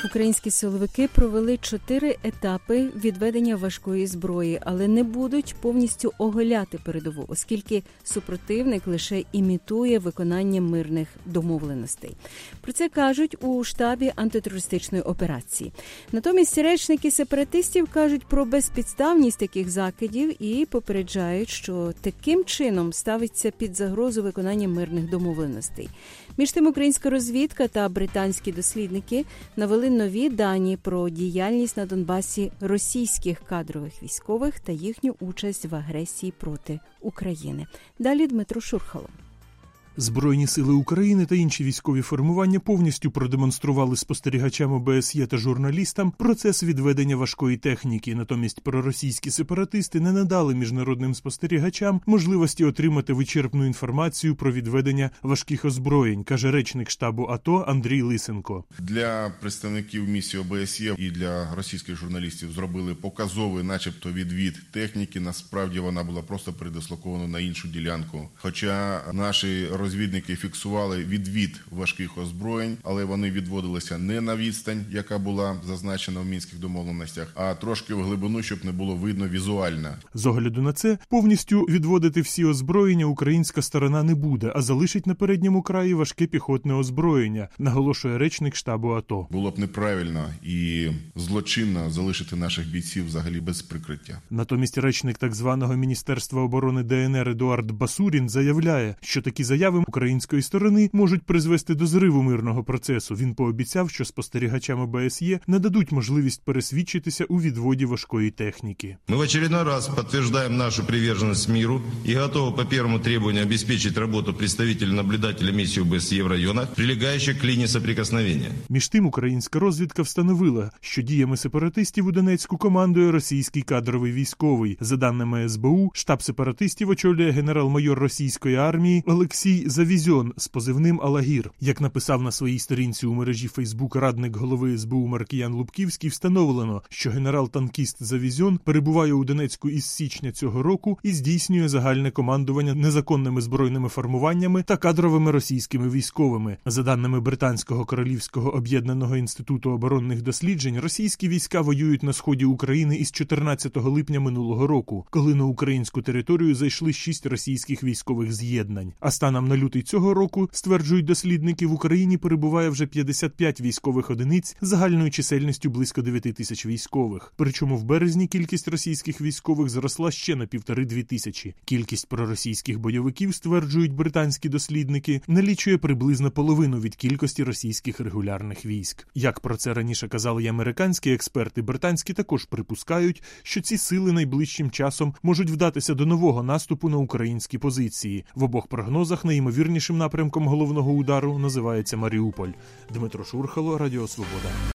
Українські силовики провели 4 етапи відведення важкої зброї, але не будуть повністю оголяти передову, оскільки супротивник лише імітує виконання мирних домовленостей. Про це кажуть у штабі антитерористичної операції. Натомість речники сепаратистів кажуть про безпідставність таких закидів і попереджають, що таким чином ставиться під загрозу виконання мирних домовленостей. Між тим, українська розвідка та британські дослідники навели нові дані про діяльність на Донбасі російських кадрових військових та їхню участь в агресії проти України. Далі Дмитро Шурхало. Збройні сили України та інші військові формування повністю продемонстрували спостерігачам ОБСЄ та журналістам процес відведення важкої техніки. Натомість проросійські сепаратисти не надали міжнародним спостерігачам можливості отримати вичерпну інформацію про відведення важких озброєнь, каже речник штабу АТО Андрій Лисенко. Для представників місії ОБСЄ і для російських журналістів зробили показовий начебто відвід техніки. Насправді вона була просто передислокована на іншу ділянку. Хоча наші розвідники фіксували відвід важких озброєнь, але вони відводилися не на відстань, яка була зазначена в мінських домовленостях, а трошки в глибину, щоб не було видно візуально. З огляду на це, повністю відводити всі озброєння українська сторона не буде, а залишить на передньому краї важке піхотне озброєння, наголошує речник штабу АТО. Було б неправильно і злочинно залишити наших бійців взагалі без прикриття. Натомість речник так званого Міністерства оборони ДНР Едуард Басурін заявляє, що такі заяви української сторони можуть призвести до зриву мирного процесу. Він пообіцяв, що спостерігачам ОБСЄ нададуть можливість пересвідчитися у відводі важкої техніки. Ми в очередной раз підтверджуємо нашу приверженість миру і готові по першому требованию обеспечити роботу представителя-наблюдателя місії ОБСЄ в районах, прилегающих к лінії соприкосновення. Між тим, українська розвідка встановила, що діями сепаратистів у Донецьку командує російський кадровий військовий. За даними СБУ, штаб сепаратистів очолює генерал-майор російської армії Олексій Завізьон з позивним «Алагір». Як написав на своїй сторінці у мережі Фейсбук радник голови СБУ Маркіян Лубківський, встановлено, що генерал-танкіст Завізьон перебуває у Донецьку із січня цього року і здійснює загальне командування незаконними збройними формуваннями та кадровими російськими військовими. За даними Британського Королівського об'єднаного інституту оборонних досліджень, російські війська воюють на сході України із 14 липня минулого року, коли на українську територію зайшли 6 російських військових з'єднань. А станом на лютий цього року, стверджують дослідники, в Україні перебуває вже 55 військових одиниць загальною чисельністю близько 9 тисяч військових. Причому в березні кількість російських військових зросла ще на 1,5 тисячі. Кількість проросійських бойовиків, стверджують британські дослідники, налічує приблизно половину від кількості російських регулярних військ. Як про це раніше казали й американські експерти, британські також припускають, що ці сили найближчим часом можуть вдатися до нового наступу на українські позиції. В обох прогнозах найімовірнішим напрямком головного удару називається Маріуполь. Дмитро Шурхало, Радіо Свобода.